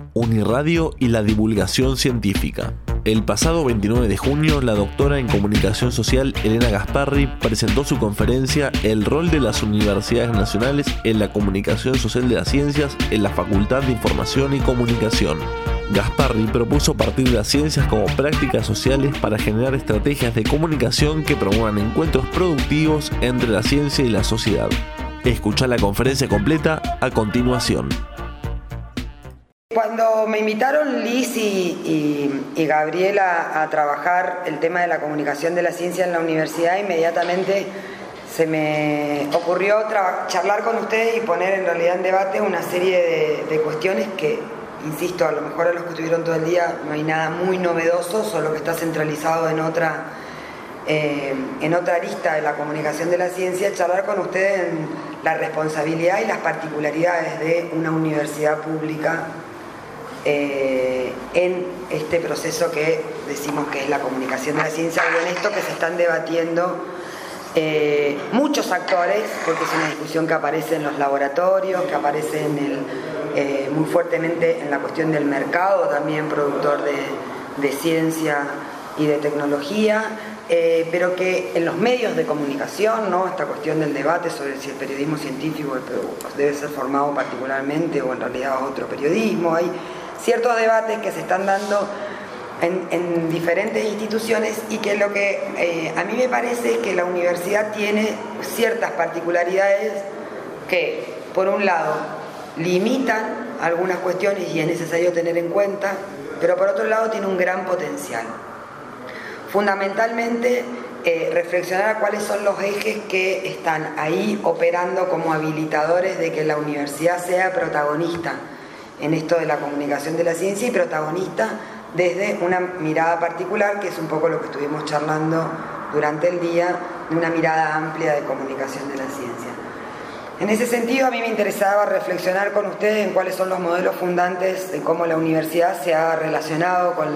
Uniradio y la divulgación científica. El pasado 29 de junio, la doctora en Comunicación Social Elena Gasparri presentó su conferencia El rol de las universidades nacionales en la comunicación social de las ciencias en la Facultad de Información y Comunicación. Gasparri propuso partir de las ciencias como prácticas sociales para generar estrategias de comunicación que promuevan encuentros productivos entre la ciencia y la sociedad. Escuchá la conferencia completa a continuación. Cuando me invitaron Liz y Gabriela a trabajar el tema de la comunicación de la ciencia en la universidad, inmediatamente se me ocurrió charlar con ustedes y poner en realidad en debate una serie de cuestiones que, insisto, a lo mejor a los que estuvieron todo el día no hay nada muy novedoso, solo que está centralizado en otra arista de la comunicación de la ciencia, charlar con ustedes en la responsabilidad y las particularidades de una universidad pública en este proceso que decimos que es la comunicación de la ciencia, y en esto que se están debatiendo muchos actores, porque es una discusión que aparece en los laboratorios, que aparece muy fuertemente en la cuestión del mercado, también productor de ciencia y de tecnología, pero que en los medios de comunicación, ¿no? Esta cuestión del debate sobre si el periodismo científico debe ser formado particularmente o en realidad otro periodismo, hay ciertos debates que se están dando en diferentes instituciones, y que lo que a mí me parece es que la universidad tiene ciertas particularidades que, por un lado, limitan algunas cuestiones y es necesario tener en cuenta, pero por otro lado tiene un gran potencial. Fundamentalmente, reflexionar a cuáles son los ejes que están ahí operando como habilitadores de que la universidad sea protagonista en esto de la comunicación de la ciencia, y protagonista desde una mirada particular, que es un poco lo que estuvimos charlando durante el día, de una mirada amplia de comunicación de la ciencia. En ese sentido, a mí me interesaba reflexionar con ustedes en cuáles son los modelos fundantes de cómo la universidad se ha relacionado con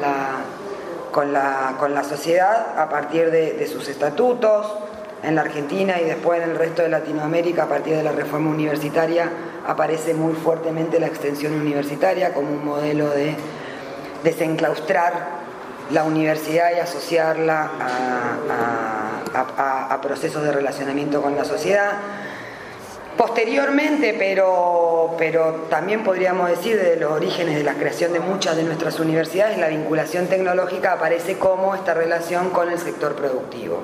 la sociedad a partir de sus estatutos, en la Argentina y después en el resto de Latinoamérica. A partir de la reforma universitaria aparece muy fuertemente la extensión universitaria como un modelo de desenclaustrar la universidad y asociarla a procesos de relacionamiento con la sociedad. Posteriormente, pero también podríamos decir desde los orígenes de la creación de muchas de nuestras universidades, la vinculación tecnológica aparece como esta relación con el sector productivo.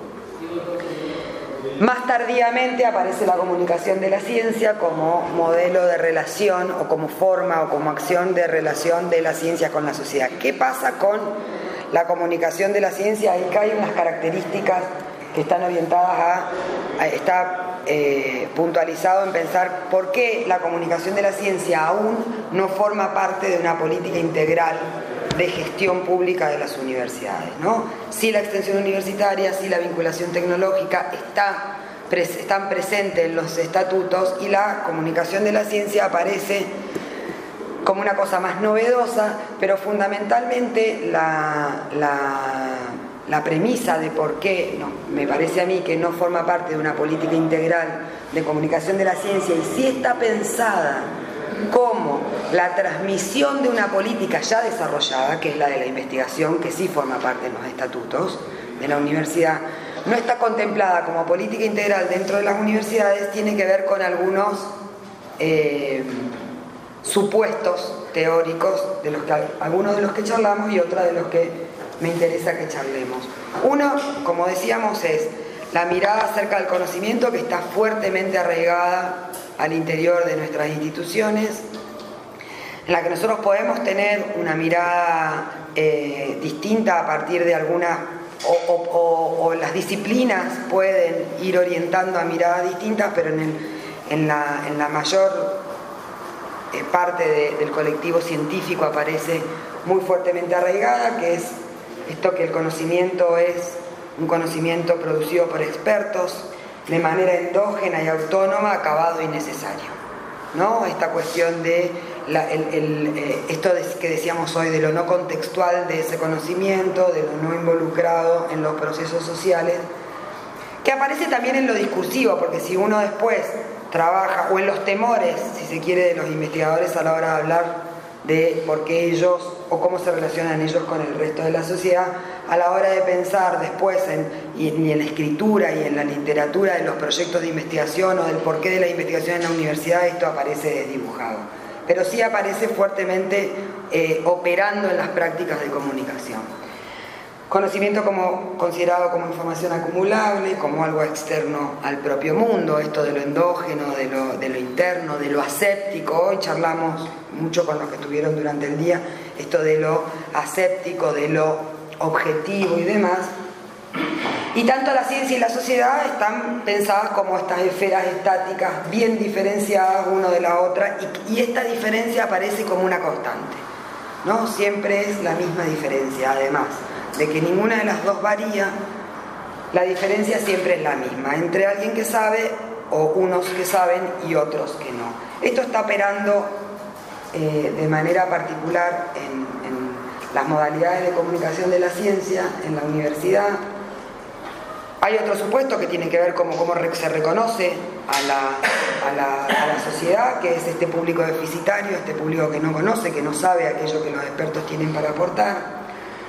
Más tardíamente aparece la comunicación de la ciencia como modelo de relación, o como forma o como acción de relación de la ciencia con la sociedad. ¿Qué pasa con la comunicación de la ciencia? Ahí hay unas características que están orientadas está puntualizado en pensar por qué la comunicación de la ciencia aún no forma parte de una política integral de gestión pública de las universidades, ¿no? Sí, la extensión universitaria, sí, la vinculación tecnológica están presentes en los estatutos, y la comunicación de la ciencia aparece como una cosa más novedosa, pero fundamentalmente la premisa de por qué me parece a mí que no forma parte de una política integral de comunicación de la ciencia, y sí está pensada como la transmisión de una política ya desarrollada, que es la de la investigación, que sí forma parte de los estatutos de la universidad, no está contemplada como política integral dentro de las universidades, tiene que ver con algunos supuestos teóricos, algunos de los que charlamos y otros de los que me interesa que charlemos. Uno, como decíamos, es la mirada acerca del conocimiento, que está fuertemente arraigada al interior de nuestras instituciones, en la que nosotros podemos tener una mirada distinta a partir de algunas, o las disciplinas pueden ir orientando a miradas distintas, pero en la mayor parte del colectivo científico aparece muy fuertemente arraigada, que es esto que el conocimiento es un conocimiento producido por expertos de manera endógena y autónoma, acabado y necesario, ¿no? Esta cuestión de esto que decíamos hoy, de lo no contextual de ese conocimiento, de lo no involucrado en los procesos sociales, que aparece también en lo discursivo, porque si uno después trabaja, o en los temores, si se quiere, de los investigadores a la hora de hablar de por qué ellos o cómo se relacionan ellos con el resto de la sociedad a la hora de pensar después y en la escritura y en la literatura de los proyectos de investigación o del porqué de la investigación en la universidad. Esto aparece desdibujado, pero sí aparece fuertemente operando en las prácticas de comunicación. Conocimiento considerado como información acumulable, como algo externo al propio mundo, esto de lo endógeno, de lo interno, de lo aséptico. Hoy charlamos mucho con los que estuvieron durante el día, esto de lo aséptico, de lo objetivo y demás. Y tanto la ciencia y la sociedad están pensadas como estas esferas estáticas, bien diferenciadas una de la otra, y esta diferencia aparece como una constante, ¿no? Siempre es la misma diferencia, además de que ninguna de las dos varía. La diferencia siempre es la misma, entre alguien que sabe o unos que saben y otros que no. Esto está operando de manera particular en las modalidades de comunicación de la ciencia en la universidad. Hay otro supuesto que tiene que ver con cómo se reconoce a la sociedad, que es este público deficitario, este público que no conoce, que no sabe aquello que los expertos tienen para aportar.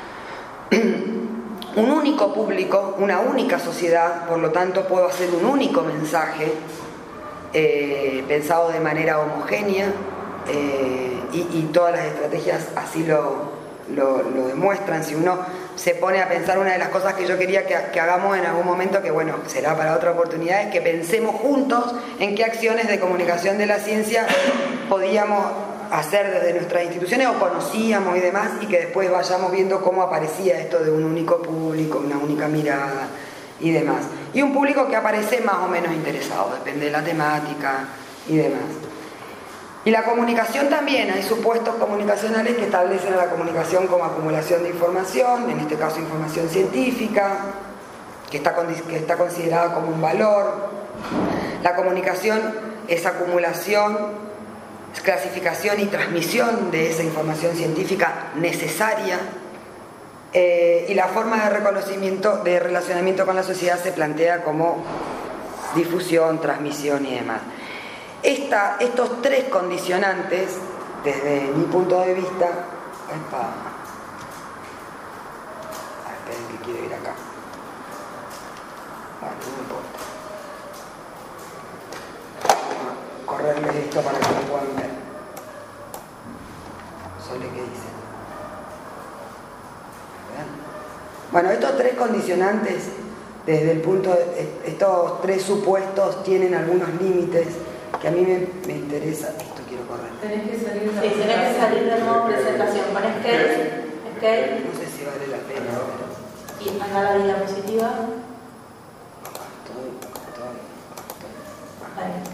Un único público, una única sociedad, por lo tanto puedo hacer un único mensaje pensado de manera homogénea, y todas las estrategias así lo demuestran. Si uno se pone a pensar, una de las cosas que yo quería que hagamos en algún momento, que bueno, será para otra oportunidad, es que pensemos juntos en qué acciones de comunicación de la ciencia podíamos hacer desde nuestras instituciones o conocíamos y demás, y que después vayamos viendo cómo aparecía esto de un único público, una única mirada y demás. Y un público que aparece más o menos interesado, depende de la temática y demás. Y la comunicación también, hay supuestos comunicacionales que establecen a la comunicación como acumulación de información, en este caso información científica, que está considerada como un valor. La comunicación es acumulación, clasificación y transmisión de esa información científica necesaria, y la forma de relacionamiento con la sociedad se plantea como difusión, transmisión y demás. Estos tres condicionantes, desde mi punto de vista, esperen que quiero ir acá. Bueno, no importa. Correrles esto para que lo puedan ver. Sole, ¿qué dicen? ¿Ven? Bueno, estos tres condicionantes, desde el punto de estos tres supuestos, tienen algunos límites que a mí me interesa. Esto quiero correr. Tenés que salir del modo presentación. Con escape. No sé si vale la pena. Y acá la diapositiva. Ahí.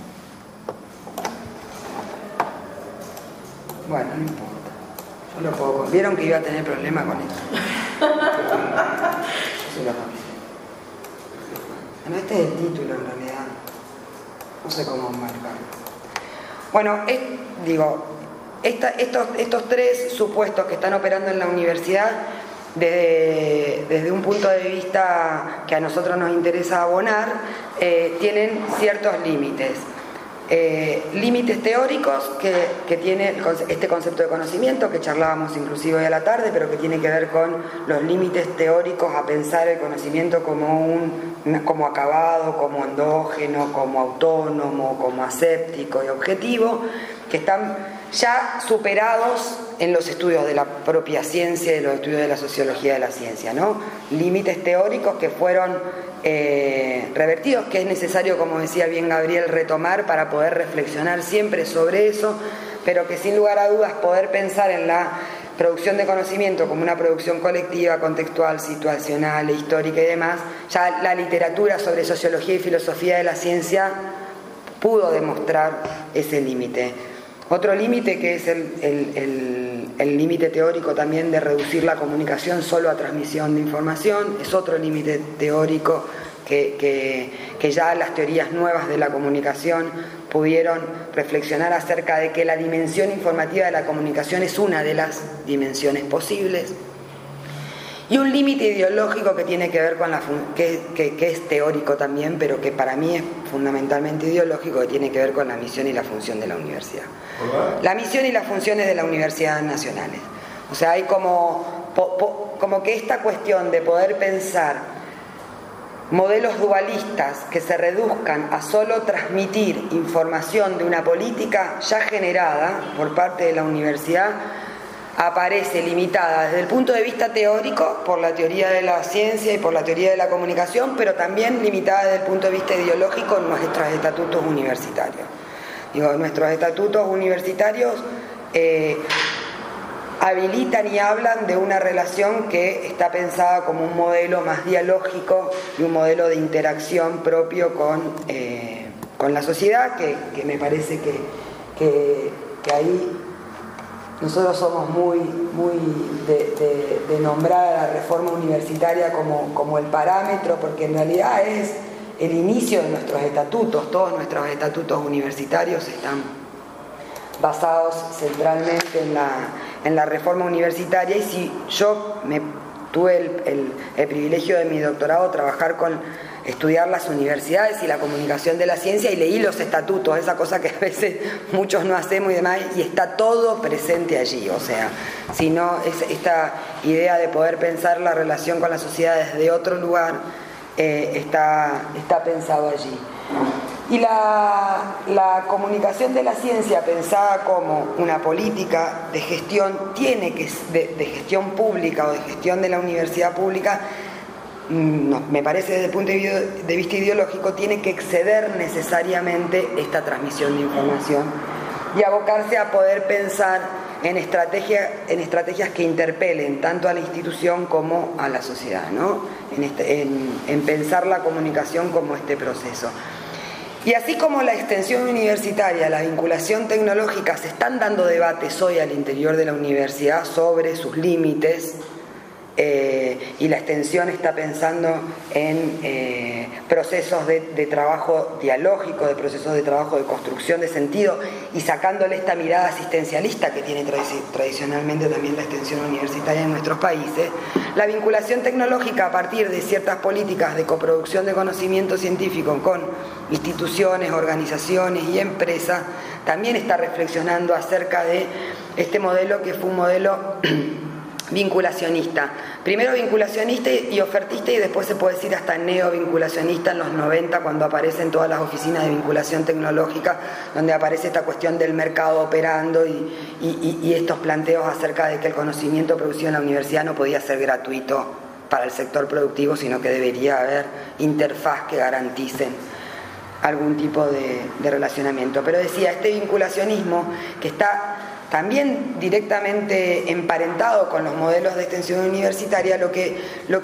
Bueno, no importa. Yo lo puedo. Vieron que iba a tener problemas con esto. Yo se lo avisé. Bueno, este es el título en realidad. No sé cómo marcarlo. Bueno, estos tres supuestos que están operando en la universidad, desde un punto de vista que a nosotros nos interesa abonar, tienen ciertos límites. Límites teóricos que tiene este concepto de conocimiento, que charlábamos inclusive hoy a la tarde, pero que tiene que ver con los límites teóricos a pensar el conocimiento como acabado, como endógeno, como autónomo, como aséptico y objetivo, que están ya superados en los estudios de la propia ciencia y los estudios de la sociología de la ciencia, ¿no? Límites teóricos que fueron revertidos, que es necesario, como decía bien Gabriel, retomar para poder reflexionar siempre sobre eso, pero que sin lugar a dudas poder pensar en la producción de conocimiento como una producción colectiva, contextual, situacional, histórica y demás. Ya la literatura sobre sociología y filosofía de la ciencia pudo demostrar ese límite. Otro límite, que es el límite teórico también de reducir la comunicación solo a transmisión de información, es otro límite teórico que ya las teorías nuevas de la comunicación pudieron reflexionar acerca de que la dimensión informativa de la comunicación es una de las dimensiones posibles. Y un límite ideológico que tiene que ver con que es teórico también, pero que para mí es fundamentalmente ideológico que tiene que ver con la misión y la función de la universidad. La misión y las funciones de las universidades nacionales. O sea, hay como que esta cuestión de poder pensar modelos dualistas que se reduzcan a solo transmitir información de una política ya generada por parte de la universidad aparece limitada desde el punto de vista teórico por la teoría de la ciencia y por la teoría de la comunicación, pero también limitada desde el punto de vista ideológico en nuestros estatutos universitarios. Nuestros estatutos universitarios habilitan y hablan de una relación que está pensada como un modelo más dialógico y un modelo de interacción propio con la sociedad, que me parece que ahí nosotros somos muy de nombrar a la reforma universitaria como el parámetro, porque en realidad es el inicio de nuestros estatutos. Todos nuestros estatutos universitarios están basados centralmente en la reforma universitaria, y si yo tuve el privilegio de mi doctorado estudiar las universidades y la comunicación de la ciencia, y leí los estatutos, esa cosa que a veces muchos no hacemos y demás, y está todo presente allí. O sea, si no, esta idea de poder pensar la relación con la sociedad desde otro lugar está pensado allí. Y la comunicación de la ciencia pensada como una política de gestión de gestión pública o de gestión de la universidad pública, me parece desde el punto de vista ideológico, tiene que exceder necesariamente esta transmisión de información y abocarse a poder pensar en estrategias que interpelen tanto a la institución como a la sociedad, ¿no? En pensar la comunicación como este proceso. Y así como la extensión universitaria, la vinculación tecnológica, se están dando debates hoy al interior de la universidad sobre sus límites, y la extensión está pensando en procesos de trabajo dialógico, de procesos de trabajo de construcción de sentido, y sacándole esta mirada asistencialista que tiene tradicionalmente también la extensión universitaria en nuestros países. La vinculación tecnológica a partir de ciertas políticas de coproducción de conocimiento científico con instituciones, organizaciones y empresas también está reflexionando acerca de este modelo, que fue un modelo vinculacionista. Primero vinculacionista y ofertista, y después se puede decir hasta neovinculacionista en los 90, cuando aparecen todas las oficinas de vinculación tecnológica, donde aparece esta cuestión del mercado operando y estos planteos acerca de que el conocimiento producido en la universidad no podía ser gratuito para el sector productivo, sino que debería haber interfaz que garanticen algún tipo de relacionamiento. Pero decía, este vinculacionismo, que está también directamente emparentado con los modelos de extensión universitaria, lo que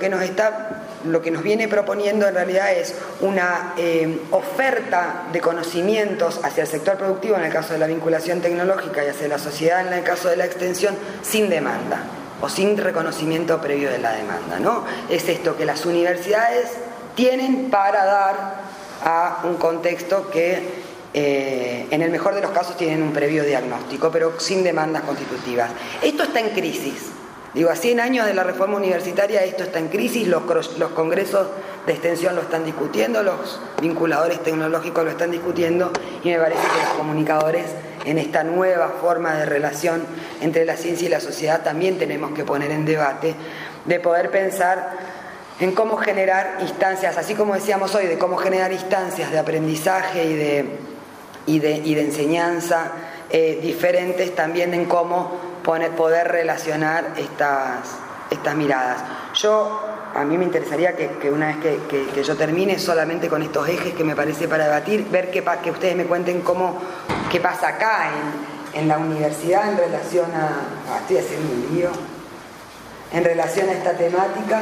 nos viene proponiendo en realidad es una oferta de conocimientos hacia el sector productivo en el caso de la vinculación tecnológica y hacia la sociedad en el caso de la extensión, sin demanda o sin reconocimiento previo de la demanda, ¿no? Es esto que las universidades tienen para dar a un contexto que en el mejor de los casos tienen un previo diagnóstico, pero sin demandas constitutivas. Esto está en crisis. A 100 años de la reforma universitaria esto está en crisis, los congresos de extensión lo están discutiendo, los vinculadores tecnológicos lo están discutiendo, y me parece que los comunicadores en esta nueva forma de relación entre la ciencia y la sociedad también tenemos que poner en debate, de poder pensar en cómo generar instancias, así como decíamos hoy, de cómo generar instancias de aprendizaje y de enseñanza diferentes, también en cómo poder relacionar estas miradas. A mí me interesaría que una vez que yo termine solamente con estos ejes que me parece para debatir, ver que ustedes me cuenten qué pasa acá en la universidad en relación a... estoy haciendo un lío. En relación a esta temática,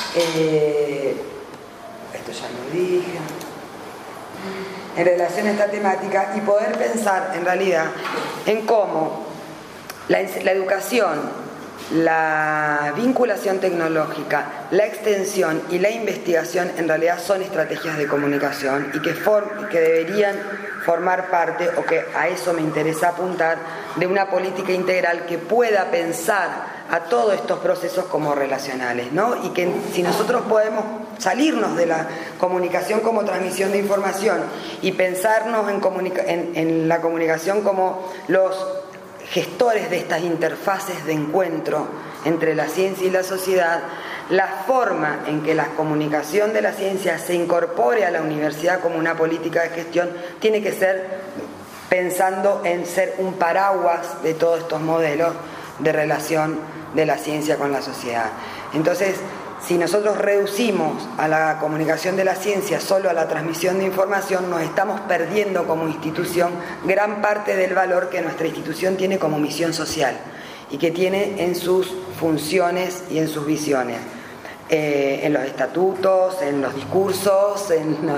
esto ya lo dije, en relación a esta temática, y poder pensar en realidad en cómo la educación, la vinculación tecnológica, la extensión y la investigación en realidad son estrategias de comunicación y que deberían formar parte, o que a eso me interesa apuntar, de una política integral que pueda pensar a todos estos procesos como relacionales, ¿no? Y que si nosotros podemos salirnos de la comunicación como transmisión de información y pensarnos en la comunicación como los gestores de estas interfaces de encuentro entre la ciencia y la sociedad, la forma en que la comunicación de la ciencia se incorpore a la universidad como una política de gestión tiene que ser pensando en ser un paraguas de todos estos modelos de relación de la ciencia con la sociedad. Entonces, si nosotros reducimos a la comunicación de la ciencia solo a la transmisión de información, nos estamos perdiendo como institución gran parte del valor que nuestra institución tiene como misión social y que tiene en sus funciones y en sus visiones. En los estatutos, en los discursos,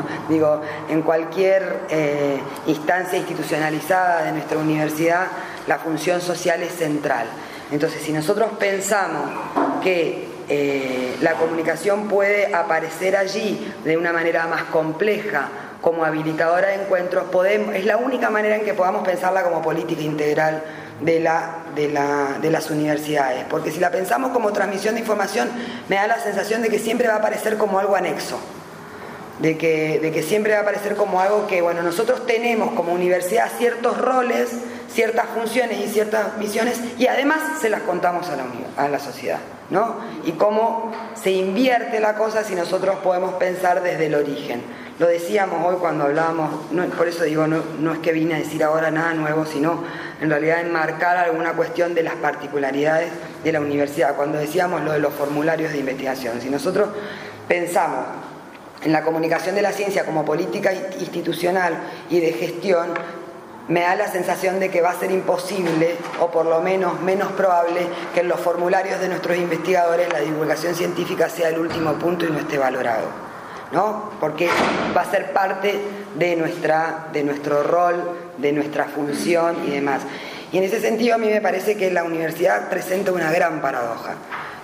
en cualquier instancia institucionalizada de nuestra universidad, la función social es central. Entonces, si nosotros pensamos que la comunicación puede aparecer allí de una manera más compleja, como habilitadora de encuentros, es la única manera en que podamos pensarla como política integral de las universidades, porque si la pensamos como transmisión de información, me da la sensación de que siempre va a aparecer como algo anexo, de que siempre va a aparecer como algo que, bueno, nosotros tenemos como universidad ciertos roles, ciertas funciones y ciertas misiones, y además se las contamos a la sociedad, ¿no? Y cómo se invierte la cosa si nosotros podemos pensar desde el origen. Lo decíamos hoy cuando hablábamos, por eso digo, no es que vine a decir ahora nada nuevo, sino en realidad enmarcar alguna cuestión de las particularidades de la universidad, cuando decíamos lo de los formularios de investigación. Si nosotros pensamos en la comunicación de la ciencia como política institucional y de gestión, me da la sensación de que va a ser imposible, o por lo menos menos probable, que en los formularios de nuestros investigadores la divulgación científica sea el último punto y no esté valorado, ¿no? Porque va a ser parte de nuestro rol, de nuestra función y demás. Y en ese sentido a mí me parece que la universidad presenta una gran paradoja.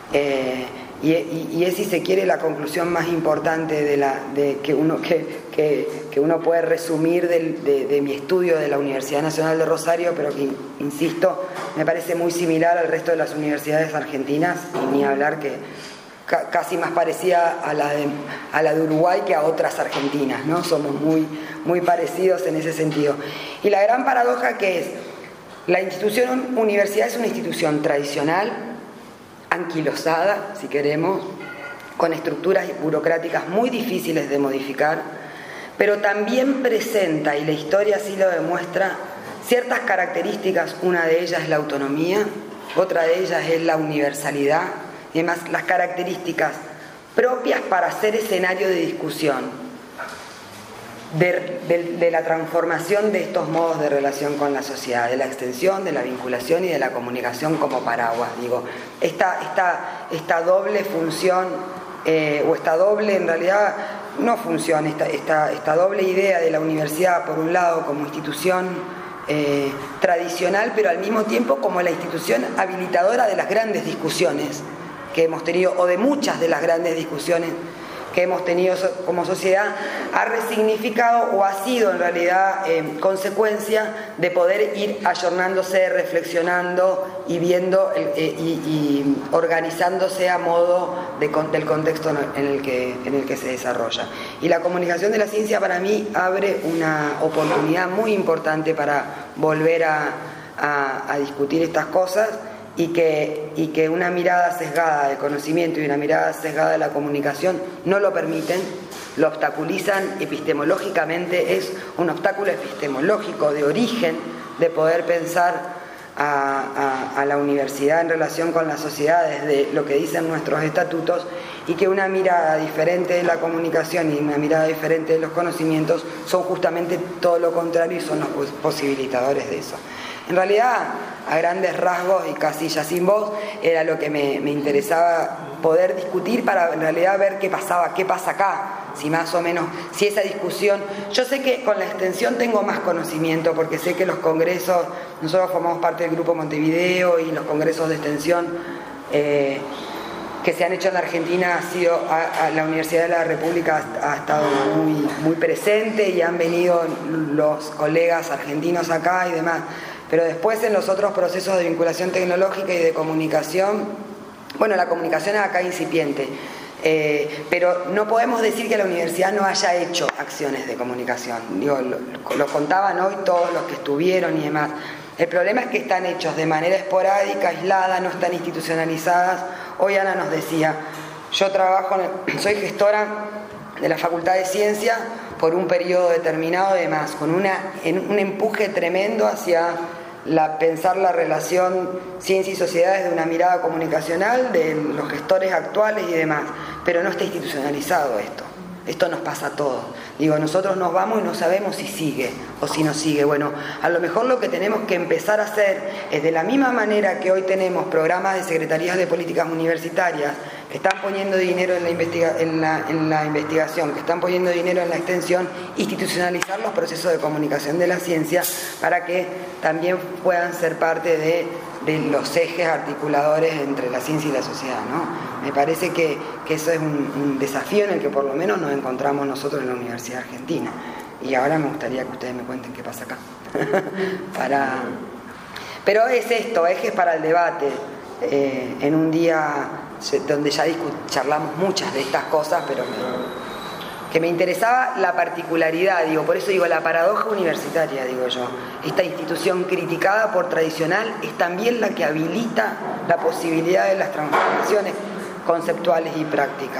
Y es, si se quiere, la conclusión más importante que uno puede resumir de mi estudio de la Universidad Nacional de Rosario, pero que, insisto, me parece muy similar al resto de las universidades argentinas, y ni hablar que casi más parecida a la de Uruguay que a otras argentinas, ¿no? Somos muy, muy parecidos en ese sentido. Y la gran paradoja que es, la institución universidad es una institución tradicional, anquilosada, si queremos, con estructuras burocráticas muy difíciles de modificar, pero también presenta, y la historia así lo demuestra, ciertas características. Una de ellas es la autonomía, otra de ellas es la universalidad, y además las características propias para ser escenario de discusión de la transformación de estos modos de relación con la sociedad, de la extensión, de la vinculación y de la comunicación como paraguas. Digo, esta doble función, o esta doble, en realidad, no función, esta doble idea de la universidad, por un lado, como institución tradicional, pero al mismo tiempo como la institución habilitadora de las grandes discusiones que hemos tenido, o de muchas de las grandes discusiones que hemos tenido como sociedad, ha resignificado o ha sido en realidad consecuencia de poder ir ayornándose, reflexionando y viendo y organizándose a modo del contexto en el que se desarrolla. Y la comunicación de la ciencia para mí abre una oportunidad muy importante para volver a discutir estas cosas, y que una mirada sesgada del conocimiento y una mirada sesgada de la comunicación no lo permiten, lo obstaculizan epistemológicamente. Es un obstáculo epistemológico de origen de poder pensar a la universidad en relación con la sociedad desde lo que dicen nuestros estatutos, y que una mirada diferente de la comunicación y una mirada diferente de los conocimientos son justamente todo lo contrario y son los posibilitadores de eso. En realidad, a grandes rasgos y casi ya sin voz, era lo que me interesaba poder discutir, para en realidad ver qué pasa acá, si más o menos, si esa discusión. Yo sé que con la extensión tengo más conocimiento, porque sé que los congresos, nosotros formamos parte del Grupo Montevideo, y los congresos de extensión, que se han hecho en la Argentina la Universidad de la República ha estado muy presente y han venido los colegas argentinos acá y demás. Pero después en los otros procesos de vinculación tecnológica y de comunicación, bueno, la comunicación es acá incipiente, pero no podemos decir que la universidad no haya hecho acciones de comunicación. Digo, lo contaban hoy todos los que estuvieron y demás. El problema es que están hechos de manera esporádica, aislada, no están institucionalizadas. Hoy Ana nos decía, yo soy gestora de la Facultad de Ciencia por un periodo determinado y demás, con un empuje tremendo hacia pensar la relación ciencia y sociedad desde una mirada comunicacional de los gestores actuales y demás, pero no está institucionalizado esto. Esto nos pasa a todos. Digo, nosotros nos vamos y no sabemos si sigue o si no sigue. Bueno, a lo mejor lo que tenemos que empezar a hacer es, de la misma manera que hoy tenemos programas de secretarías de políticas universitarias que están poniendo dinero en la investigación, que están poniendo dinero en la extensión, institucionalizar los procesos de comunicación de la ciencia para que también puedan ser parte de los ejes articuladores entre la ciencia y la sociedad, ¿no? Me parece que eso es un desafío en el que por lo menos nos encontramos nosotros en la Universidad Argentina. Y ahora me gustaría que ustedes me cuenten qué pasa acá. Pero es esto, ejes para el debate. En un día donde ya charlamos muchas de estas cosas, pero que me interesaba la particularidad, digo, por eso digo la paradoja universitaria, digo yo. Esta institución criticada por tradicional es también la que habilita la posibilidad de las transformaciones conceptuales y prácticas.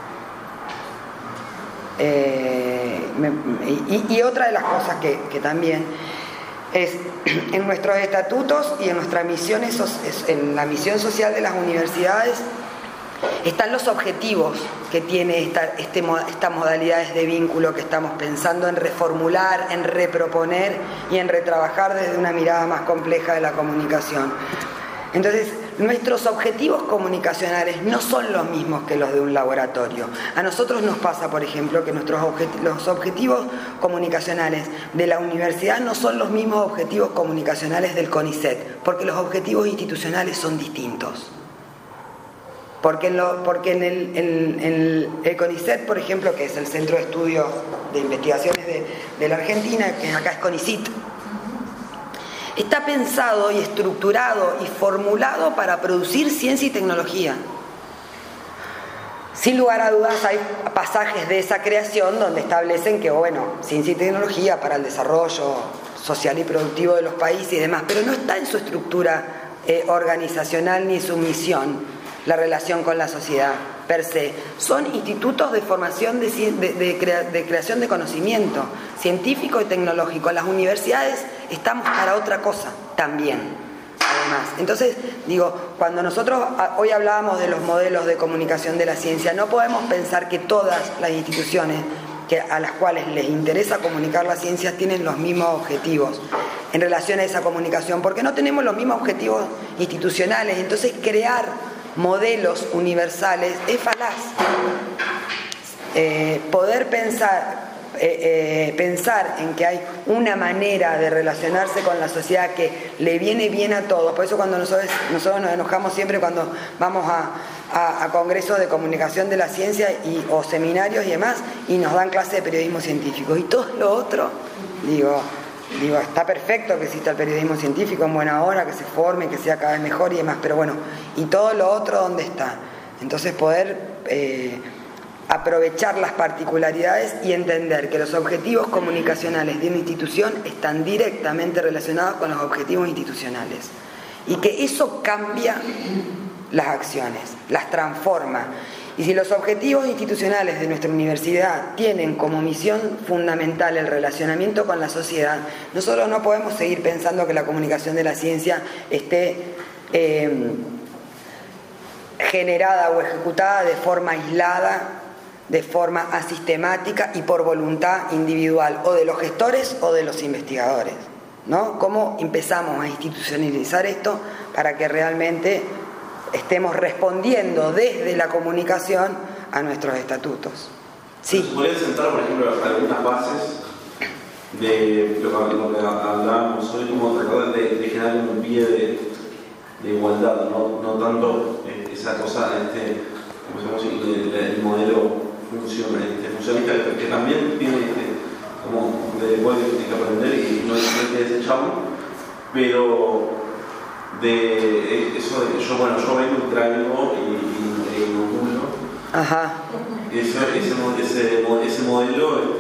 Y otra de las cosas que también es en nuestros estatutos y en nuestras misiones, en la misión social de las universidades, están los objetivos que tiene estas modalidades de vínculo que estamos pensando en reformular, en reproponer y en retrabajar desde una mirada más compleja de la comunicación. Entonces, nuestros objetivos comunicacionales no son los mismos que los de un laboratorio. A nosotros nos pasa, por ejemplo, que los objetivos comunicacionales de la universidad no son los mismos objetivos comunicacionales del CONICET, porque los objetivos institucionales son distintos. Porque en el CONICET, por ejemplo, que es el Centro de Estudios de Investigaciones de la Argentina, que acá es CONICIT, está pensado y estructurado y formulado para producir ciencia y tecnología. Sin lugar a dudas hay pasajes de esa creación donde establecen que, bueno, ciencia y tecnología para el desarrollo social y productivo de los países y demás, pero no está en su estructura organizacional ni su misión la relación con la sociedad per se. Son institutos de formación de creación de conocimiento científico y tecnológico. Las universidades estamos para otra cosa también, además. Entonces, digo, cuando nosotros hoy hablábamos de los modelos de comunicación de la ciencia, no podemos pensar que todas las instituciones a las cuales les interesa comunicar la ciencia tienen los mismos objetivos en relación a esa comunicación, porque no tenemos los mismos objetivos institucionales. Entonces, crear modelos universales es falaz. Poder pensar en que hay una manera de relacionarse con la sociedad que le viene bien a todos. Por eso cuando nosotros nos enojamos siempre cuando vamos a congresos de comunicación de la ciencia o seminarios y demás, y nos dan clase de periodismo científico. Y todo lo otro, digo, está perfecto que exista el periodismo científico en buena hora, que se forme, que sea cada vez mejor y demás, pero bueno, ¿y todo lo otro dónde está? Entonces poder aprovechar las particularidades y entender que los objetivos comunicacionales de una institución están directamente relacionados con los objetivos institucionales y que eso cambia las acciones, las transforma. Y si los objetivos institucionales de nuestra universidad tienen como misión fundamental el relacionamiento con la sociedad, nosotros no podemos seguir pensando que la comunicación de la ciencia esté generada o ejecutada de forma aislada, de forma asistemática y por voluntad individual, o de los gestores o de los investigadores, ¿no? ¿Cómo empezamos a institucionalizar esto para que realmente estemos respondiendo desde la comunicación a nuestros estatutos? Sí. ¿Podrían sentar, por ejemplo, algunas bases de lo que hablábamos hoy, como tratar de generar un pie de igualdad, no tanto esa cosa el modelo funcionalista que también tiene como de después tiene que aprender y no hay que desecharlo, pero de eso de que yo vengo y traigo y inoculo. Ajá. Ese modelo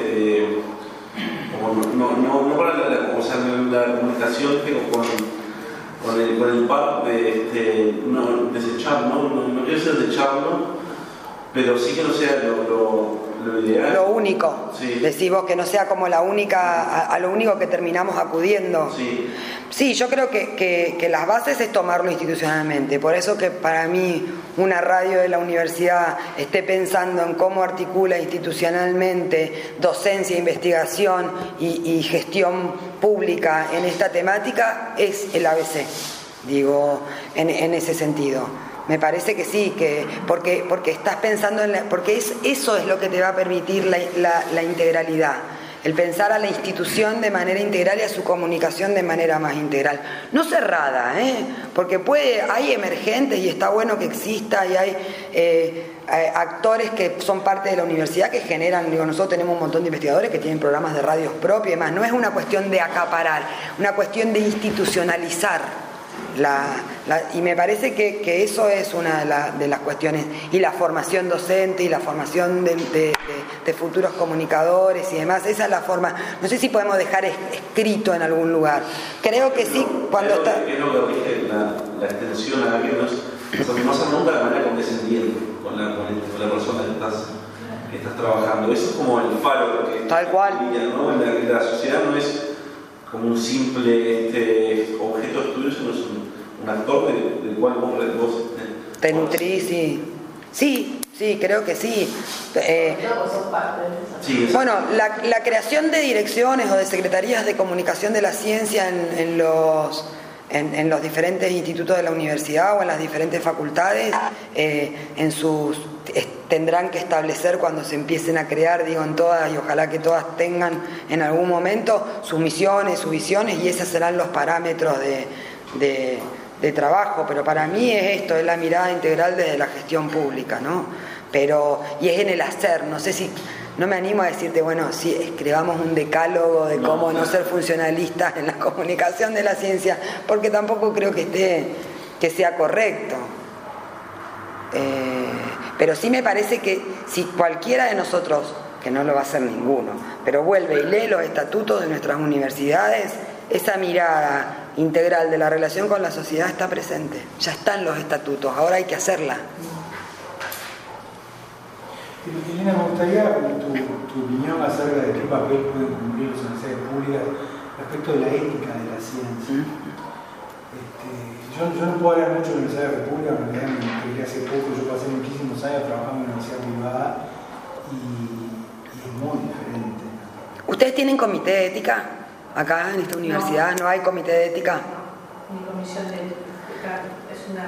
no para la comunicación con el par de desechar, no quiero ser desecharlo, pero sí que no sea lo ideal. Lo único. Sí. Decís vos que no sea como la única, a lo único que terminamos acudiendo. Sí. Sí, yo creo que las bases es tomarlo institucionalmente. Por eso que para mí una radio de la universidad esté pensando en cómo articula institucionalmente docencia, investigación y gestión pública en esta temática es el ABC, digo, en ese sentido. Me parece que sí, porque estás pensando porque eso es lo que te va a permitir la integralidad. El pensar a la institución de manera integral y a su comunicación de manera más integral. No cerrada, porque hay emergentes y está bueno que exista y hay actores que son parte de la universidad que generan, nosotros tenemos un montón de investigadores que tienen programas de radios propios y demás. No es una cuestión de acaparar, una cuestión de institucionalizar. Y me parece que eso es una de las cuestiones, y la formación docente y la formación de futuros comunicadores y demás, esa es la forma. No sé si podemos dejar escrito en algún lugar, creo que sí, cuando está... Que no corrige la extensión a que no se nunca de manera condescendiente con la persona que estás trabajando. Eso es como el faro que tal cual, ¿no? La sociedad no es como un simple objeto de estudio, sino es un actor del cual vos te nutrís y... Sí, creo que sí. Bueno, la creación de direcciones o de secretarías de comunicación de la ciencia en los diferentes institutos de la universidad o en las diferentes facultades, tendrán que establecer cuando se empiecen a crear, digo, en todas, y ojalá que todas tengan en algún momento sus misiones, sus visiones, y esos serán los parámetros de trabajo. Pero para mí es esto, es la mirada integral desde la gestión pública, ¿no? Y es en el hacer, no me animo a decirte, bueno, sí, escribamos un decálogo de cómo no ser funcionalistas en la comunicación de la ciencia, porque tampoco creo que sea correcto. Pero sí me parece que si cualquiera de nosotros, que no lo va a hacer ninguno, pero vuelve y lee los estatutos de nuestras universidades, esa mirada integral de la relación con la sociedad está presente, ya están los estatutos, ahora hay que hacerla. Elena, me gustaría tu opinión acerca de qué papel pueden cumplir las universidades públicas respecto de la ética de la ciencia. Yo no puedo hablar mucho de la Universidad de la República, en realidad me enteré hace poco, yo pasé muchísimos años trabajando en una universidad privada y es muy diferente. ¿Ustedes tienen comité de ética acá en esta universidad? ¿No hay comité de ética? Ni comisión de ética, es una...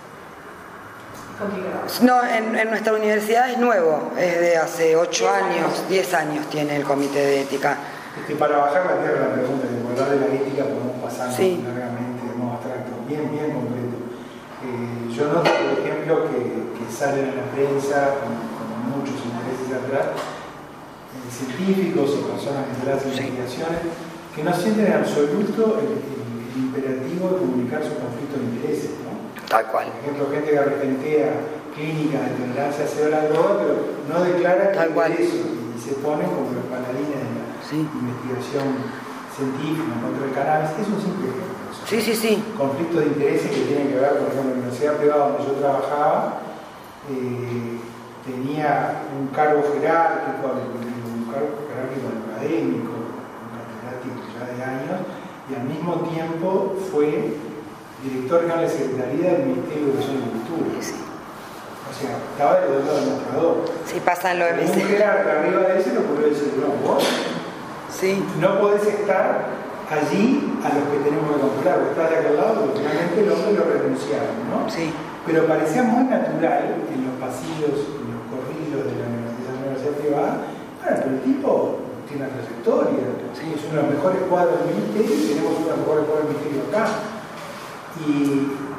No, en nuestra universidad es nuevo, es de hace 8 años, 10 años tiene el comité de ética. Para bajar la tierra la pregunta, de hablar de la ética podemos pasar largamente, de modo abstracto, bien concreto. Yo noto, por ejemplo, que salen en la prensa con muchos intereses atrás, científicos o personas que hacen investigaciones, que no sienten en absoluto el imperativo de comunicar su conflicto de intereses, ¿no? Tal cual. Por ejemplo, gente que regentea clínicas de tolerancia cero a la droga, pero no declara que es eso, y se pone como los paladines de la investigación científica contra el cannabis. Es un simple ejemplo. Sí. Conflictos de intereses que tienen que ver, por ejemplo, en la universidad privada donde yo trabajaba, tenía un cargo jerárquico académico, un catedrático ya de años, y al mismo tiempo fue director general de Secretaría del Ministerio de Educación y Cultura. O sea, estaba del otro demostrador. Sí, pasan lo de un jerarca arriba de ese, lo ocurrió decir, no, vos no podés estar allí a los que tenemos que controlar, vos estás de aquel lado, porque finalmente el hombre lo renunciaron, ¿no? Sí. Pero parecía muy natural en los pasillos, en los corrillos de la universidad privada. Bueno, pero el tipo tiene una trayectoria, es uno de los mejores cuadros del ministerio y tenemos uno de los mejores cuadros del ministerio acá. Y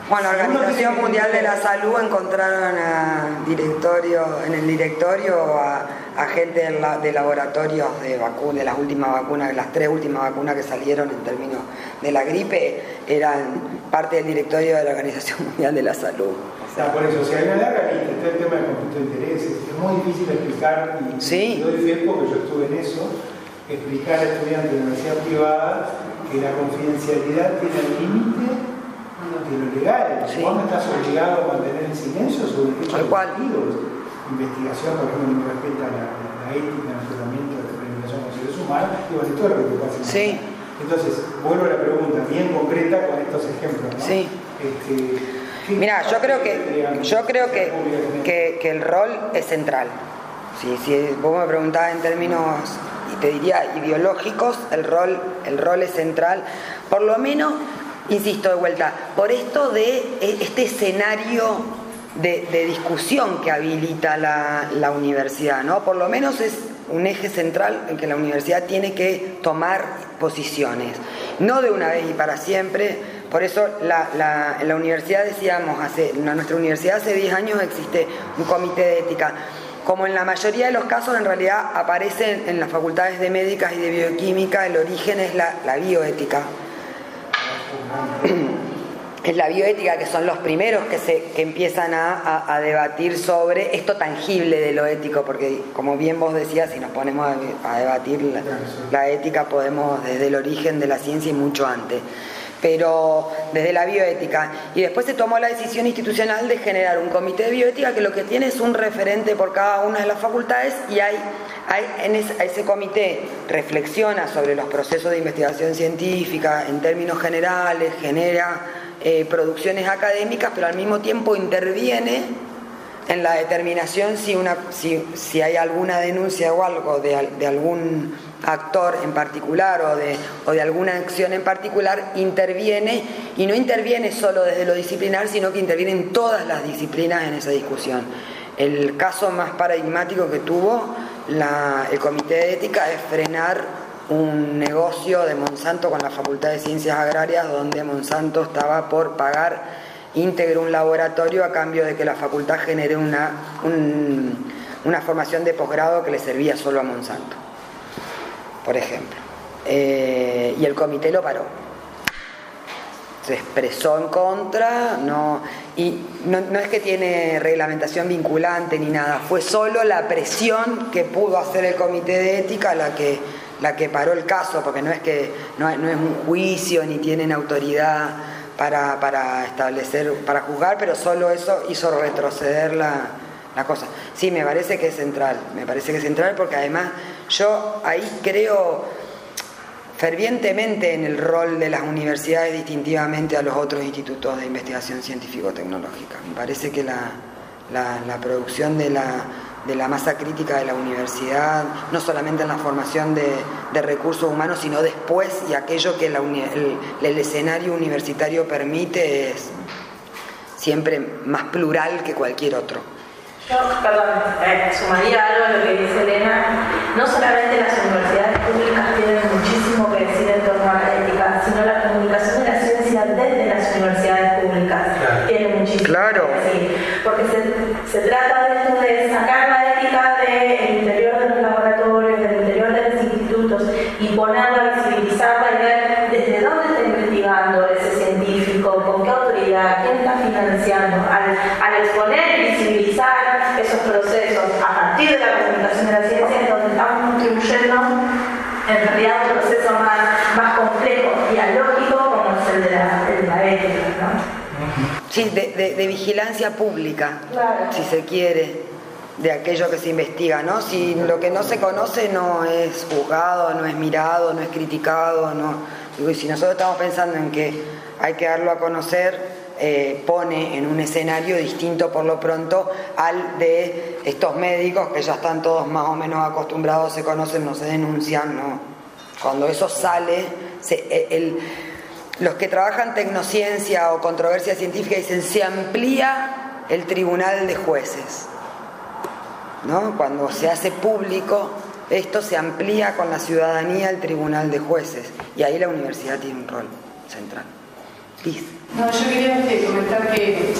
Bueno, la Organización Mundial de la Salud encontraron en el directorio a gente de laboratorios de las últimas vacunas, las 3 últimas vacunas que salieron en términos de la gripe, eran parte del directorio de la Organización Mundial de la Salud. Por eso, si hay una larga lista, está el tema del conflicto de intereses, es muy difícil explicar, y sí, doy fe porque yo estuve en eso, explicar a estudiantes de universidad privada que la confidencialidad tiene el límite de lo legal. Sí. Vos no estás obligado a mantener el silencio sobre hechos objetivos. Investigación, por ejemplo, que respecta a la ética, el tratamiento de la investigación con seres humanos, y bueno, todo lo que te pasa. Sí. Entonces, vuelvo a la pregunta bien concreta con estos ejemplos, ¿no? Sí. Mira, yo creo que el rol es central. Si vos me preguntás en términos, y te diría ideológicos, el rol es central, por lo menos, insisto de vuelta, por esto de este escenario de discusión que habilita la universidad, ¿no? Por lo menos es un eje central en que la universidad tiene que tomar posiciones, no de una vez y para siempre. Por eso en la universidad decíamos, en nuestra universidad hace 10 años existe un comité de ética. Como en la mayoría de los casos, en realidad aparece en las facultades de médicas y de bioquímica, el origen es la bioética. Es la bioética, que son los primeros que empiezan a debatir sobre esto tangible de lo ético, porque como bien vos decías, si nos ponemos a debatir la ética, podemos desde el origen de la ciencia y mucho antes, pero desde la bioética. Y después se tomó la decisión institucional de generar un comité de bioética que lo que tiene es un referente por cada una de las facultades, y ese comité reflexiona sobre los procesos de investigación científica en términos generales, genera producciones académicas, pero al mismo tiempo interviene en la determinación si hay alguna denuncia o algo de algún actor en particular o de alguna acción en particular, interviene, y no interviene solo desde lo disciplinar, sino que interviene en todas las disciplinas en esa discusión. El caso más paradigmático que tuvo el Comité de Ética es frenar un negocio de Monsanto con la Facultad de Ciencias Agrarias, donde Monsanto estaba por pagar íntegro un laboratorio a cambio de que la facultad genere una formación de posgrado que le servía solo a Monsanto, por ejemplo. Y el comité lo paró. Se expresó en contra, no es que tiene reglamentación vinculante ni nada, fue solo la presión que pudo hacer el comité de ética la que paró el caso, porque no es un juicio ni tienen autoridad para establecer, para juzgar, pero solo eso hizo retroceder la cosa. Sí, me parece que es central, porque además yo ahí creo fervientemente en el rol de las universidades distintivamente a los otros institutos de investigación científico-tecnológica. Me parece que la producción de la masa crítica de la universidad, no solamente en la formación de recursos humanos, sino después, y aquello que el escenario universitario permite, es siempre más plural que cualquier otro. Yo, sumaría algo a lo que dice Elena. No solamente las universidades públicas tienen muchísimo que decir en torno a la ética, sino la comunicación de la ciencia desde las universidades públicas tiene muchísimo que decir. Porque se trata de sacar la ética del interior de los laboratorios, del interior de los institutos, y ponerla, visibilizarla y ver desde dónde está investigando ese científico, con qué autoridad, quién está financiando. Al exponer y visibilizar esos procesos a partir de la comunicación de la ciencia, es donde estamos contribuyendo en realidad a un proceso más complejo y alógico como es el de la ética, ¿no? Sí, de vigilancia pública, claro, si se quiere, de aquello que se investiga, ¿no? Si lo que no se conoce no es juzgado, no es mirado, no es criticado, no. Digo, y si nosotros estamos pensando en que hay que darlo a conocer, pone en un escenario distinto por lo pronto al de estos médicos que ya están todos más o menos acostumbrados, se conocen, no se denuncian, ¿no? Cuando eso sale, los que trabajan tecnociencia o controversia científica dicen se amplía el tribunal de jueces, ¿no? Cuando se hace público esto, se amplía con la ciudadanía el tribunal de jueces, y ahí la universidad tiene un rol central. Liz. No, yo quería comentar que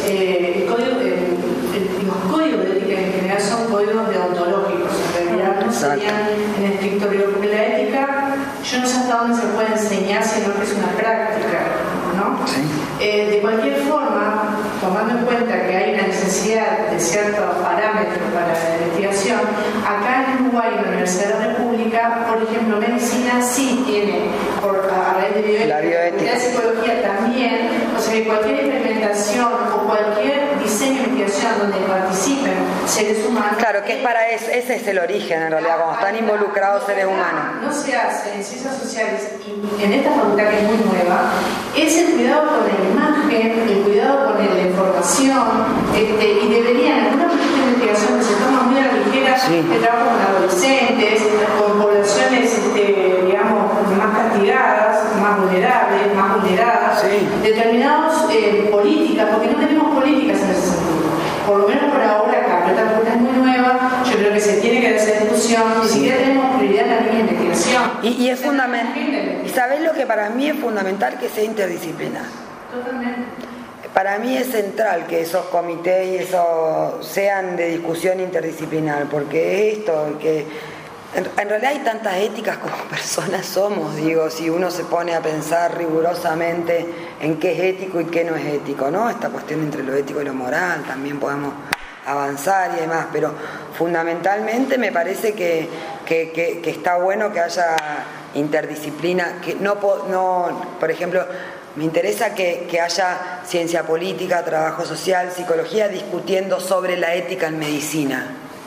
los códigos de ética en general son códigos deontológicos, en realidad no serían en estricto rigor, porque la ética, yo no sé hasta dónde se puede enseñar, sino que es una práctica, ¿no? Sí. De cualquier forma, tomando en cuenta que hay una necesidad de ciertos parámetros para la investigación, acá en Uruguay, en la Universidad de la República, por ejemplo, medicina sí tiene, a raíz de bioética, la psicología también, o sea que cualquier implementación o cualquier diseño de investigación donde participen seres humanos. Claro, que es para eso, ese es el origen en realidad, cuando están involucrados seres humanos. No se hace en ciencias sociales y en esta facultad que es muy nueva, es el cuidado con la imagen, el cuidado con la información, y deberían, en alguna proyecto de investigación que se toma muy a la ligera, el trabajo con adolescentes, con poblaciones, digamos, más castigadas, más vulnerables, más vulneradas, determinadas políticas, porque no tenemos políticas en ese sentido. Por lo menos por ahora acá, pero esta facultad es muy nueva, yo creo que se tiene que hacer discusión, ni siquiera tenemos prioridad en la línea de investigación. Y es fundamental, y ¿sabés lo que para mí es fundamental? Que sea interdisciplinar. Totalmente. Para mí es central que esos comités y eso sean de discusión interdisciplinar, porque esto, que en realidad hay tantas éticas como personas somos, digo, si uno se pone a pensar rigurosamente en qué es ético y qué no es ético, ¿no? Esta cuestión entre lo ético y lo moral, también podemos avanzar y demás, pero fundamentalmente me parece que está bueno que haya interdisciplina, que no, por ejemplo, me interesa que haya ciencia política, trabajo social, psicología discutiendo sobre la ética en medicina,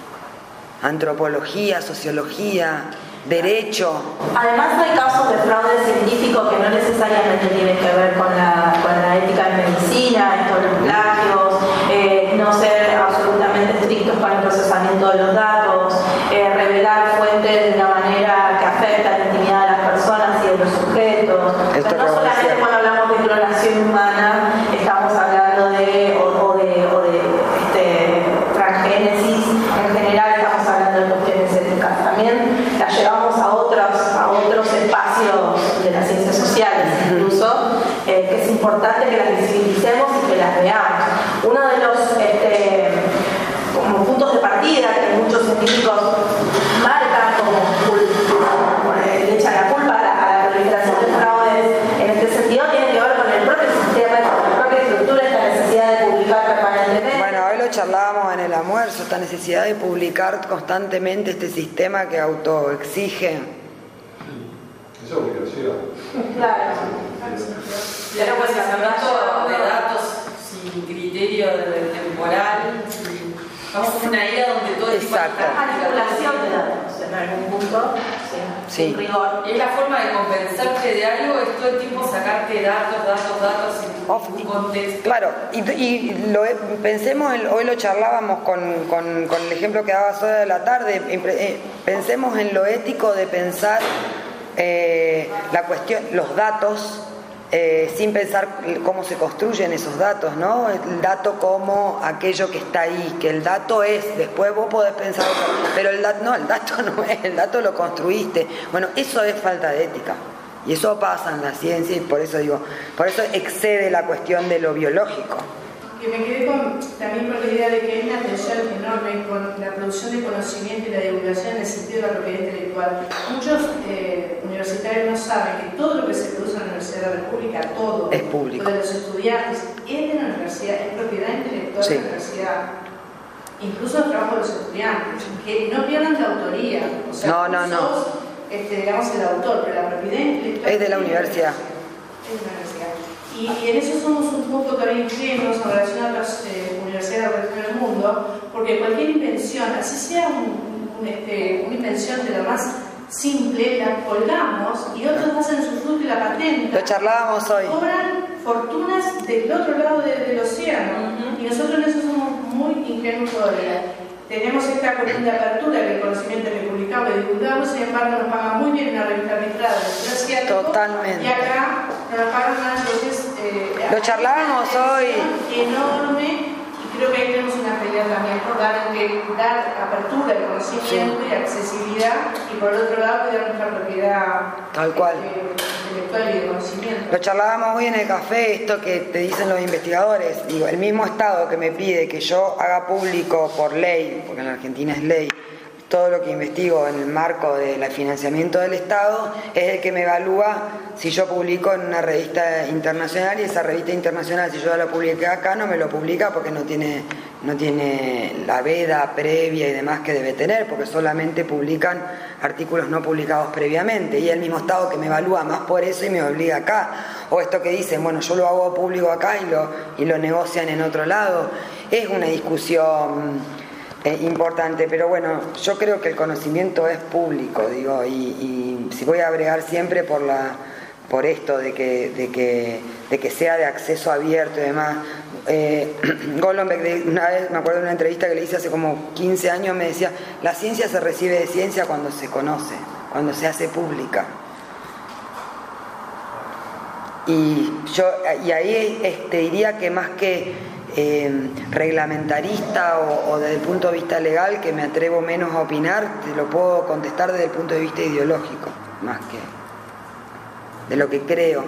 antropología, sociología, derecho. Además hay casos de fraude científico que no necesariamente tienen que ver con la ética en medicina, esto de los plagios, no ser absolutamente estrictos con el procesamiento de los datos, revelar fuentes de una manera que afecta la intimidad de las personas y de los sujetos. Entonces, no solamente cuando hablamos de clonación humana estamos hablando de transgénesis, en general estamos hablando de cuestiones éticas. También las llevamos a otros espacios de las ciencias sociales incluso, que es importante que las visibilicemos y que las veamos. Uno de los como puntos de partida que muchos científicos marcan como le echan la culpa a la proliferación de fraudes en este sentido, tiene que ver con el propio sistema, con la propia estructura, esta necesidad de publicar permanentemente. Bueno, hoy lo charlábamos en el almuerzo, esta necesidad de publicar constantemente, este sistema que autoexige. Eso es obligación. Claro. Pero pues hablando de datos sin criterio temporal, vamos a una era donde todo es manipulación de datos en algún punto, sin rigor. Y es la forma de compensarte de algo, es todo el tiempo sacarte datos sin ningún contexto. Claro, pensemos, hoy lo charlábamos con el ejemplo que dabas hoy de la tarde, pensemos en lo ético de pensar la cuestión, los datos, sin pensar cómo se construyen esos datos, ¿no? El dato como aquello que está ahí, que el dato es, después vos podés pensar, pero el dato no es, el dato lo construiste. Bueno, eso es falta de ética. Y eso pasa en la ciencia y por eso excede la cuestión de lo biológico. Que me quedé también con la idea de que hay una tensión enorme con la producción de conocimiento y la divulgación en el sentido de la propiedad intelectual. Muchos universitarios no saben que todo lo que se produce en la Universidad de la República, todo, es público. Lo de los estudiantes, es de la universidad, es propiedad intelectual de la universidad. Incluso el trabajo de los estudiantes, que no pierdan la autoría. O sea, sos, digamos, el autor, pero la propiedad intelectual es de la universidad. Es de la universidad. Y en eso somos un poco también ingenuos en relación a otras universidades alrededor del mundo, porque cualquier invención, así sea una invención de la más simple, la colgamos y otros hacen su fruto y la patenta. Lo charlábamos hoy. Cobran fortunas del otro lado del océano, y nosotros en eso somos muy ingenuos todavía. Tenemos esta cuestión de apertura, que el conocimiento que publicamos y divulgamos, sin embargo nos paga muy bien una revista arbitrada de totalmente. Y acá nos pagan más, entonces lo charlábamos hoy. Enorme, y creo que ahí tenemos una pelea también por dar apertura al conocimiento y accesibilidad, y por el otro lado cuidar nuestra propiedad. Tal cual. intelectual y de conocimiento. Lo charlábamos hoy en el café, esto que te dicen los investigadores. Digo, el mismo Estado que me pide que yo haga público por ley, porque en la Argentina es ley, todo lo que investigo en el marco del financiamiento del Estado, es el que me evalúa si yo publico en una revista internacional, y esa revista internacional, si yo ya lo publiqué acá, no me lo publica porque no tiene la veda previa y demás que debe tener, porque solamente publican artículos no publicados previamente, y el mismo Estado que me evalúa más por eso y me obliga acá. O esto que dicen, bueno, yo lo hago público acá y lo negocian en otro lado. Es una discusión importante, pero bueno, yo creo que el conocimiento es público, digo, y si voy a bregar siempre por esto de que sea de acceso abierto y demás. Golombek, una vez me acuerdo de una entrevista que le hice hace como 15 años, me decía, la ciencia se recibe de ciencia cuando se conoce, cuando se hace pública. Y ahí diría que más que reglamentarista o desde el punto de vista legal, que me atrevo menos a opinar, te lo puedo contestar desde el punto de vista ideológico, más que de lo que creo.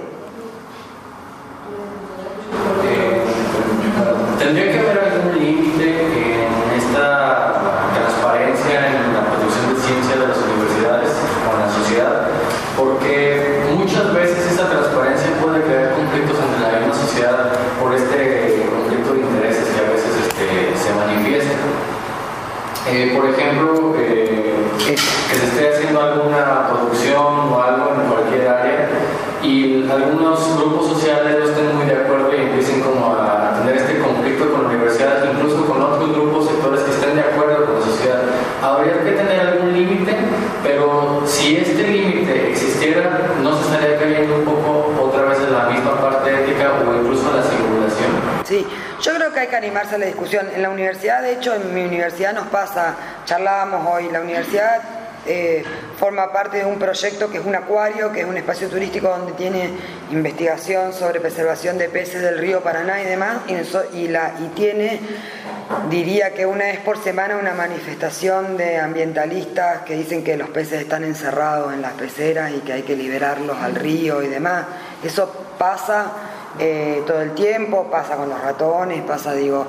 ¿Tendría que haber algún límite en esta transparencia en la producción de ciencia de las universidades o en la sociedad? Porque muchas veces esa transparencia puede crear conflictos entre la misma sociedad por este conflicto de intereses que a veces se manifiesta. Por ejemplo, que se esté haciendo alguna producción o algo en cualquier área y algunos grupos sociales no estén muy de acuerdo y empiecen como a tener este conflicto con la universidad, incluso con otros grupos, sectores que estén de acuerdo con la sociedad. Habría que tener algún límite, pero si este límite existiera, ¿no se estaría cayendo un poco otra vez en la misma parte ética o incluso a la simulación? Sí, yo creo que hay que animarse a la discusión. En la universidad, de hecho, en mi universidad nos pasa, charlábamos hoy, la universidad forma parte de un proyecto que es un acuario, que es un espacio turístico donde tiene investigación sobre preservación de peces del río Paraná y demás, y tiene, diría que una vez por semana, una manifestación de ambientalistas que dicen que los peces están encerrados en las peceras y que hay que liberarlos al río y demás. Eso pasa todo el tiempo, pasa con los ratones, pasa, digo...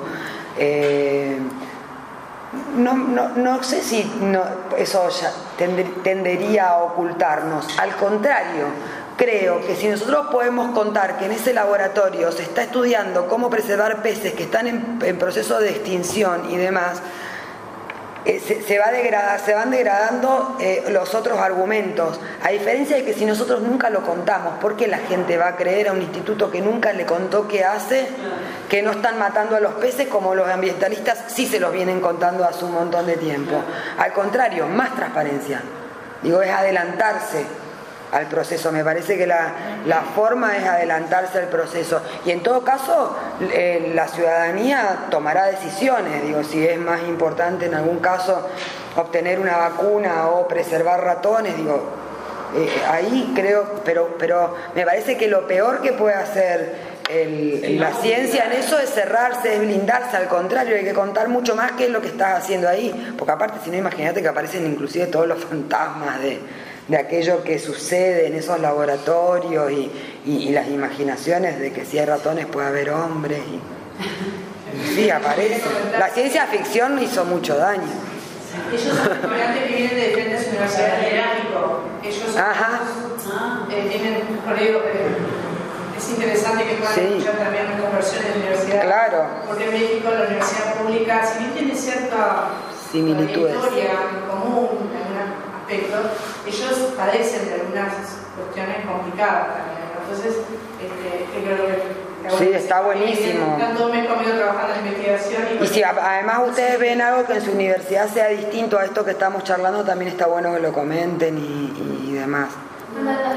No sé si eso ya tendería a ocultarnos. Al contrario, creo que si nosotros podemos contar que en ese laboratorio se está estudiando cómo preservar peces que están en proceso de extinción y demás, se van degradando los otros argumentos, a diferencia de que si nosotros nunca lo contamos, ¿por qué la gente va a creer a un instituto que nunca le contó qué hace, que no están matando a los peces como los ambientalistas sí se los vienen contando hace un montón de tiempo? Al contrario, más transparencia, digo, es adelantarse al proceso. Me parece que la forma es adelantarse al proceso, y en todo caso la ciudadanía tomará decisiones. Digo, si es más importante en algún caso obtener una vacuna o preservar ratones, digo, ahí creo, pero me parece que lo peor que puede hacer la ciencia en eso es cerrarse, es blindarse. Al contrario, hay que contar mucho más qué es lo que estás haciendo ahí, porque aparte, si no, imagínate que aparecen inclusive todos los fantasmas de aquello que sucede en esos laboratorios y las imaginaciones de que si hay ratones puede haber hombres. Sí, aparece. La ciencia ficción hizo mucho daño. Ellos son estudiantes que vienen de diferentes universidades de México. Ellos tienen un colegio. Es interesante que puedan escuchar también conversiones de universidad. Claro. Porque en México la universidad pública, si bien tiene cierta similitudes, historia en común, ellos padecen de algunas cuestiones complicadas también. Entonces, creo que sí, está buenísimo. Están todo mes conmigo trabajando en investigación. Y si además ustedes ven algo que en su universidad sea distinto a esto que estamos charlando, también está bueno que lo comenten y demás. Bueno, a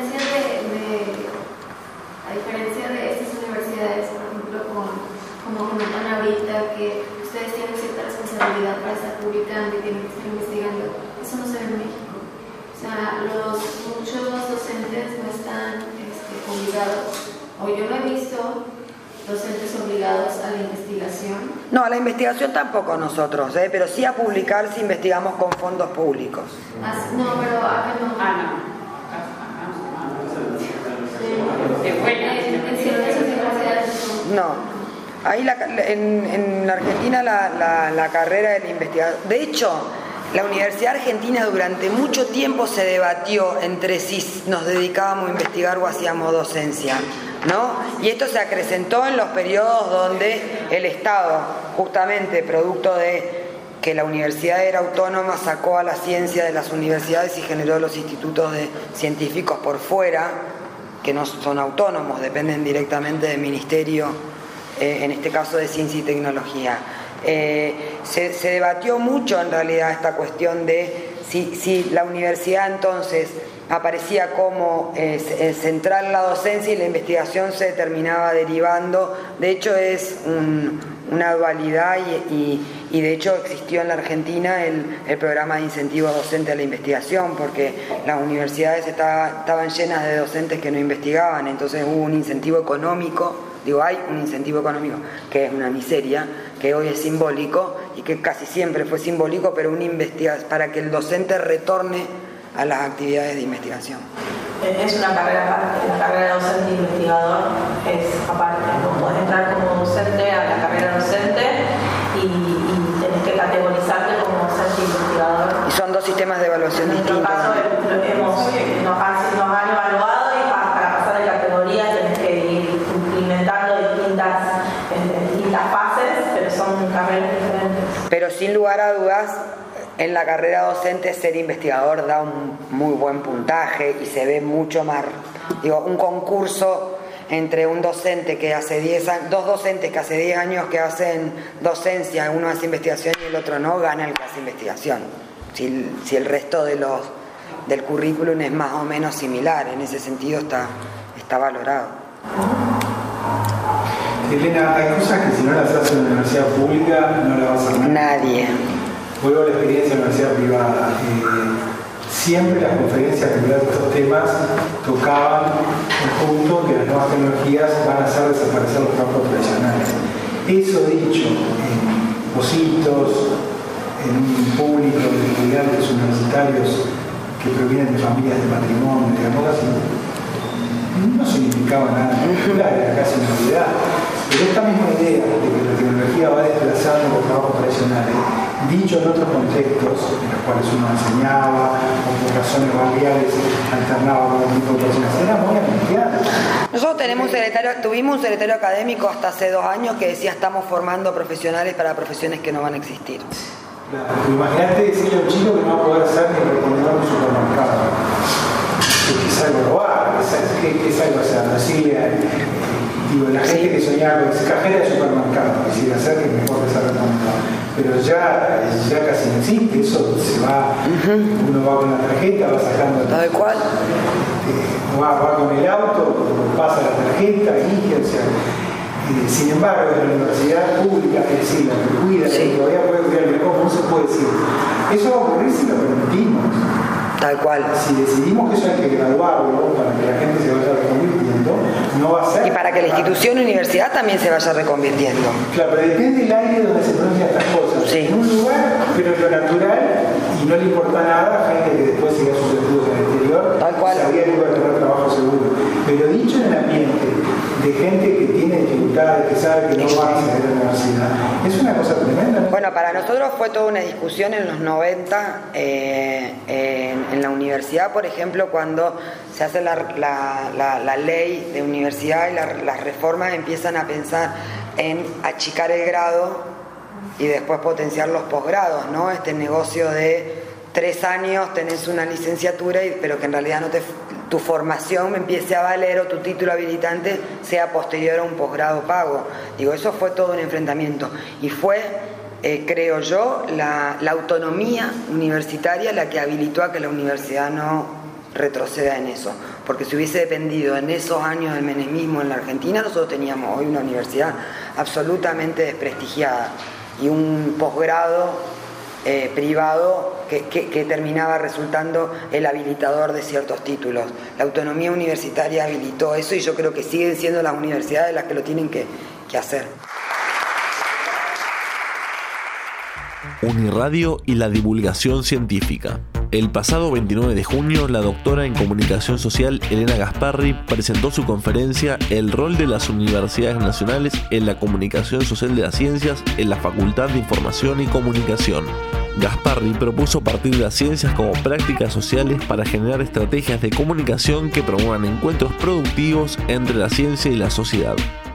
diferencia de estas universidades, por ejemplo, como comentan ahorita, que ustedes tienen cierta responsabilidad para estar publicando y tienen que estar investigando, eso no se ve en México. O sea, muchos docentes no están obligados, o yo no he visto docentes obligados a la investigación. No, a la investigación tampoco nosotros, pero sí a publicar si investigamos con fondos públicos. No, pero acá no. No. Ahí en Argentina la carrera del investigador... De hecho, la Universidad Argentina durante mucho tiempo se debatió entre si nos dedicábamos a investigar o hacíamos docencia, ¿no? Y esto se acrecentó en los periodos donde el Estado, justamente producto de que la universidad era autónoma, sacó a la ciencia de las universidades y generó los institutos de científicos por fuera, que no son autónomos, dependen directamente del ministerio, en este caso de ciencia y tecnología. Se debatió mucho en realidad esta cuestión de si la universidad entonces aparecía como central la docencia y la investigación se terminaba derivando. De hecho es una dualidad y de hecho existió en la Argentina el programa de incentivo docente a la investigación, porque las universidades estaban llenas de docentes que no investigaban, entonces hubo un incentivo económico. Hay un incentivo económico que es una miseria, que hoy es simbólico y que casi siempre fue simbólico, pero para que el docente retorne a las actividades de investigación. Es una carrera aparte, la carrera docente e investigador es aparte. Vos podés entrar como docente a la carrera docente y tenés que categorizarte como docente e investigador. Y son dos sistemas de evaluación distintos. En nuestro caso nos han evaluado y para pasar de categoría tenés que ir implementando distintas fases, pero son carreras diferentes. Pero sin lugar a dudas, en la carrera docente ser investigador da un muy buen puntaje y se ve mucho más, un concurso entre un docente que hace 10 años, dos docentes que hace 10 años que hacen docencia, uno hace investigación y el otro no, gana el que hace investigación. Si el resto del currículum es más o menos similar, en ese sentido está valorado. Elena, hay cosas que si no las haces en la universidad pública no las va a hacer nadie. Vuelvo a la experiencia de la universidad privada. Siempre las conferencias que hablaban de estos temas tocaban el punto que las nuevas tecnologías van a hacer desaparecer los campos tradicionales. Eso dicho en pocitos, en un público de estudiantes universitarios que provienen de familias de patrimonio, digamos así, no significaba nada particular, era casi una novedad. Pero esta misma idea de que la tecnología va desplazando los trabajos tradicionales, dicho en otros contextos en los cuales uno enseñaba o por razones barriales alternaba con un tipo de personas, era muy angustiante. Nosotros tuvimos un secretario académico hasta hace 2 años que decía estamos formando profesionales para profesiones que no van a existir. Claro, imagínate decirle a un chico que no va a poder ser ni reponedor en un supermercado. Que es algo robar, que es algo hacer, decirle la gente que soñaba con ser cajera de supermercado, quisiera ser que mejor que ser reponedor. Pero ya casi no existe, eso se va, uno va con la tarjeta, va sacando tal cual. Va con el auto, pasa la tarjeta, elige, o sea. Sin embargo, en la universidad pública, es decir, la que cuida, que todavía puede cuidar el cómo no se puede decir. Eso va a ocurrir si lo permitimos. Tal cual. Si decidimos que eso hay que graduarlo para que la gente se vaya reconvirtiendo, no va a ser. Y para que la institución universidad también se vaya reconvirtiendo. Claro, pero depende del aire donde se pronuncian estas cosas. Sí. En un lugar, pero en lo natural, y no le importa nada, gente que después siga sus estudios en el exterior, tal cual. Sabía que iba a tener trabajo seguro. Pero dicho en el ambiente de gente que tiene dificultades, que sabe que no va a acceder a la universidad, es una cosa tremenda. Bueno, para nosotros fue toda una discusión en los 90 en la universidad, por ejemplo, cuando se hace la ley de universidad y las reformas empiezan a pensar en achicar el grado y después potenciar los posgrados, ¿no? Este negocio de 3 años tenés una licenciatura, pero que en realidad tu formación empiece a valer o tu título habilitante sea posterior a un posgrado pago. Eso fue todo un enfrentamiento y fue, creo yo, la autonomía universitaria la que habilitó a que la universidad no retroceda en eso, porque si hubiese dependido en esos años del menemismo en la Argentina, nosotros teníamos hoy una universidad absolutamente desprestigiada y un posgrado privado que terminaba resultando el habilitador de ciertos títulos. La autonomía universitaria habilitó eso y yo creo que siguen siendo las universidades las que lo tienen que hacer. Uniradio y la divulgación científica. El pasado 29 de junio, la doctora en Comunicación Social Elena Gasparri presentó su conferencia El rol de las universidades nacionales en la comunicación social de las ciencias en la Facultad de Información y Comunicación. Gasparri propuso partir de las ciencias como prácticas sociales para generar estrategias de comunicación que promuevan encuentros productivos entre la ciencia y la sociedad.